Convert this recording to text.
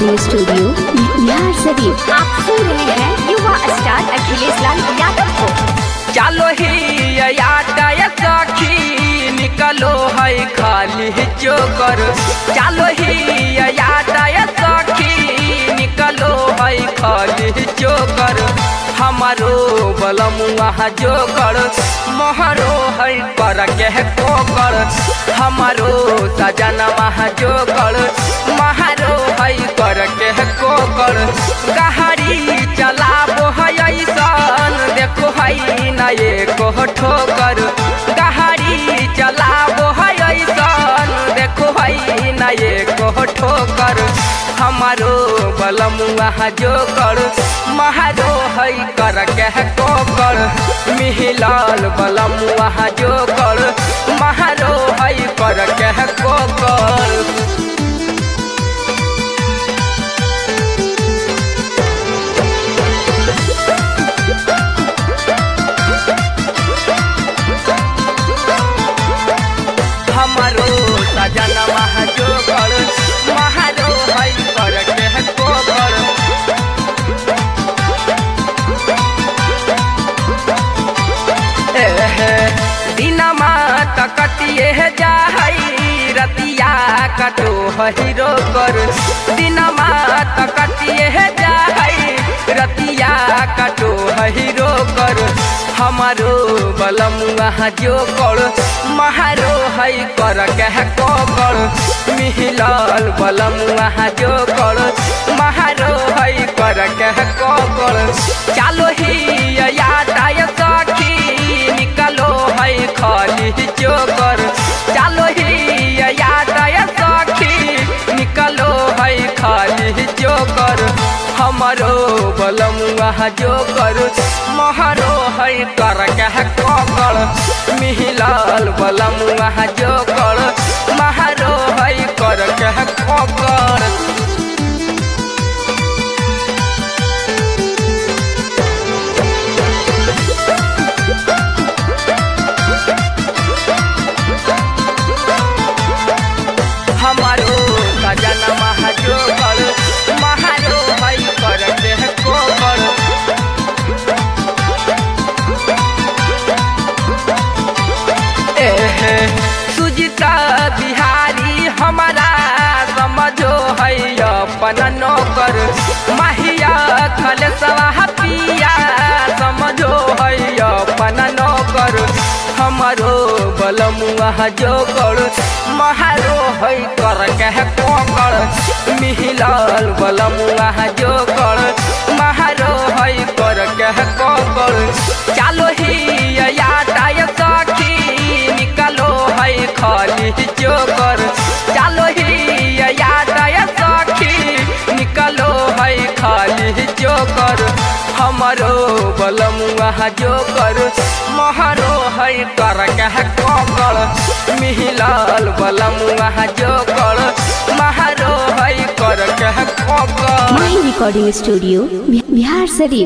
Recording studio Bihar Sharif. आप सुन रहे हैं युवा स्टार अखिलेश लाल यादव को। चलो ही याद सखी निकलो है खाली चोकर। चलो ही याद सखी निकलो है खाली चोकर। हमारो बलमुआ जोकर महरो है कर के कोकर। हमारो सजनवा जोकर महरो है कर के कोकर। गहरी चलाबो है ऐसन देखो है न एको ठोकर। गहरी चलाबो है ऐसन देखो है न एको ठोकर। हमारो बलमुआ जोकर महरो है कर के कोकर। मिहिलाल बलमुआ जोकर महरो है कर के कोकर। हमारो सजनवा जोकर महरो है कर के कोकर। दिनमा तकतिए जाई रतिया कटो हीरो कर। दिनमा तकतिए जाई रतिया कटो हीरो कर। हमारो बलमुआ जोकर महरो है कर के कोकर। मिहिलाल बलमुआ जोकर महरो है कर के कोकर। चलो ही याद सखी निकलो है खाली चोकर। चलो ही याद सखी निकलो है खाली चोकर। हमारो बलमुआ जोकर महरो है कर के कोकर। मिहिलाल बलमुआ जोकर महरो है कर के कोकर। हमारो सजनवा जोकर महरो है कर के कोकर। सुजिता बिहारी हमारा समझो है अपन नौकर। माहिया खलसवा पिया समझो है अपन नौकर। हमारो बलमुआ जोकर महरो है कर के कोकर। मिहिलाल बलमुआ जोकर महरो है कर के कोकर। चलो ही याद सखी निकलो है खाली चोकर। चलो ही याद सखी निकलो है खाली चोकर। हमारो बलमुआ जोकर महरो है कर के कोकर। मिहिलाल बलमुआ जोकर महरो है कर के कोकर। Recording studio Bihar Sharif.